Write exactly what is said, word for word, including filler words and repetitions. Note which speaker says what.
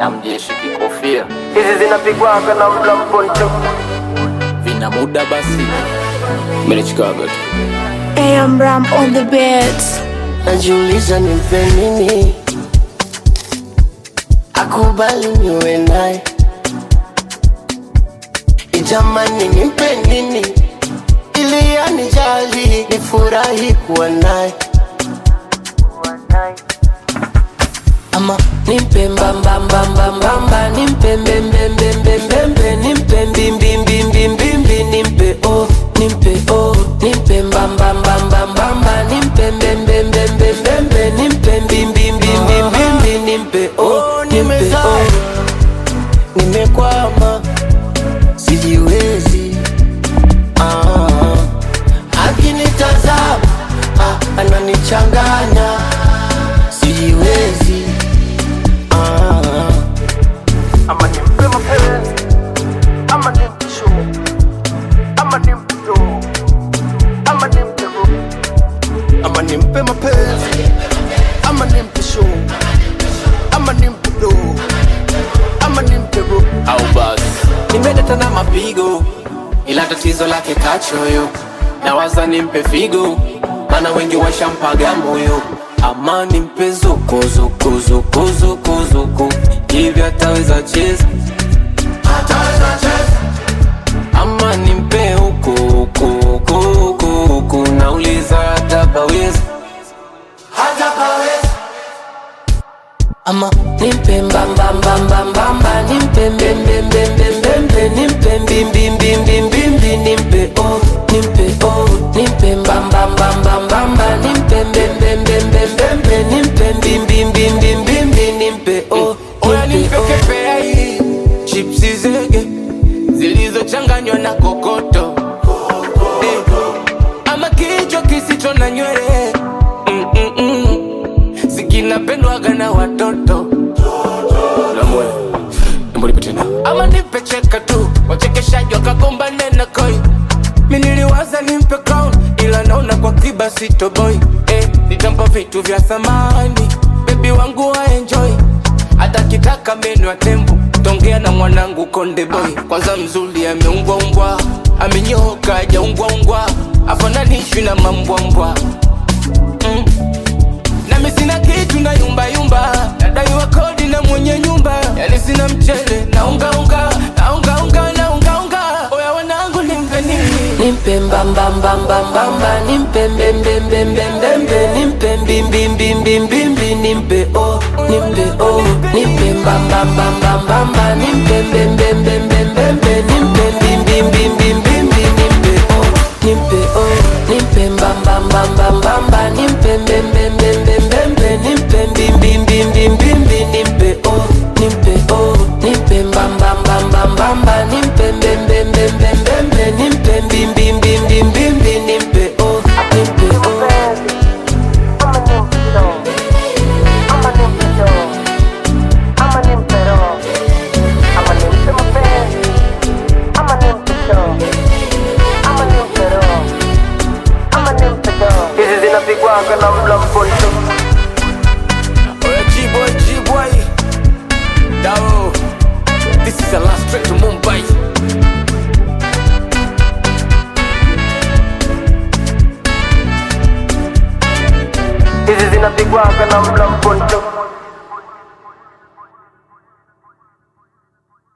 Speaker 1: na mjeshi kikofia.
Speaker 2: Hizi zinapigwa kana mla mponcho.
Speaker 1: Vina muda basi Mene Chicago tu
Speaker 3: I am Ram on the beats.
Speaker 4: Najiuliza nimpe nini akubali niwe naye. Ijamani nimpe nini ili anijali nifurahi kuwa naye. Ama nimpe mbamba mbamba mbamba, nimpe mbembe mbembe mbembe, nimpe mbimbi mbimbi mbimbi, nimpe oh, nimpe oh, nimpe mbamba mbamba mbamba, nimpe mbembe mbembe mbembe, nimpe mbimbi mbimbi mbimbi, nimpe oh, nimpe oh. Nimekwama sijiwezi, ah, akinitazama ah, ananichanganya sijiwezi.
Speaker 2: Ama nimpe mapenzi, ama nimpe show, ama nimpe do, ama nimpe ro. Ama nimpe mapenzi, ama nimpe show, ama nimpe do, ama nimpe ro.
Speaker 1: au basi.
Speaker 4: Nimedata na mapigo ila tatizo lake kachoyo, nawaza nimpe figo mana wengi washampaga moyo. Ama nimpe zuku zuku zuku zuku zuku hivi ataweza cheza, ataweza cheza. Ama nimpe huku huku huku huku huku, nauliza hatapaweza, hatapaweza. Ama nimpe mbamba mbamba mbamba, nimpe mbembe mbembe mbembe, nimpe mbimbi mbimbi mbimbi, nimpe oh, nimpe oh, nimpe mbamba mbamba mbamba, nimpe mbembe mbembe mbembe, nimpe mbimbi mbimbi mbimbi, nimpe oh, oya nimpe kepea hii chipsi zege zilizochanganywa na kokoto, eh, ama kichwa kisicho na nywele mm -mm -mm. Sikinapendwaga na watoto na mwe mbona tena. Ama nipe cheka tu wachekeshaji wakagombane na koi, mimi niliwaza nimpe crown ila naona kwa kiba sito boy, eh, nitampa vitu vya samani baby wangu wa enjoy, hata kitaka menu ya tembo tongea na mwanangu Konde Boy. Kwanza mzuri ameungwa ungwa, amenyoka hajaungwa ungwa, afananishwi na mambwa mbwa mm. Na mimi sina kitu na yumba yumba, nadaiwa kodi na mwenye nyumba, yani sina mchele na unga unga, na unga unga na unga unga. Oya wanangu nimpe nini, nimpe mbamba mbamba mbamba, nimpe mbembe mbembe mbembe, nimpe mbimbi mbimbi mbimbi, nimpe oh, nimpe oh, nimpe mbamba mbamba mbamba, nimpe mbembe mbembe mbembe, nimpe mbimbi mbimbi mbimbi, nimpe oh, nimpe oh, nimpe mbamba mbamba mbamba, nimpe mbembe mbembe mbembe, nimpe mbimbi mbimbi mbimbi, nimpe oh, nimpe oh, nimpe mbamba mbamba mbamba, nimpe mbembe mbembe mbembe, nimpe mbimbi mbimbi mbimbi, nimpe oh, nimpe oh.
Speaker 2: Ama nimpe do, ama nimpe do, ama nimpe ro. Ama nimpe mapenzi, ama nimpe show, ama nimpe ro, ama nimpe do. Hizi zinapigwa kana mla mponcho.
Speaker 4: Oya G-boy, G-boy Dao, this is the last trip to Mumbai.
Speaker 2: Hizi zinapigwa kana mla mponcho.